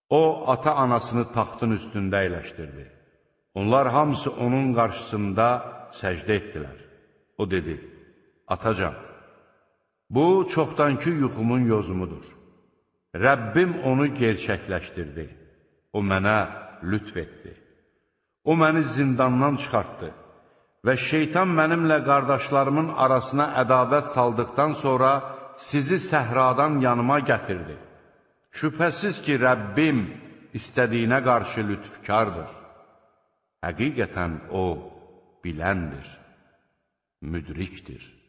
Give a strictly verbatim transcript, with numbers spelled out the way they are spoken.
O, ata-anasını taxtın üstündə əyləşdirdi. Onlar hamısı onun qarşısında səcdə etdilər. O dedi, Atacan, bu çoxdankı yuxumun yozumudur. Rəbbim onu gerçəkləşdirdi. O mənə lütf etdi. O məni zindandan çıxartdı və şeytan mənimlə qardaşlarımın arasına ədavət saldıqdan sonra sizi səhradan yanıma gətirdi. Şübhəsiz ki, Rəbbim istədiyinə qarşı lütfkardır. Həqiqətən O biləndir, müdrikdir.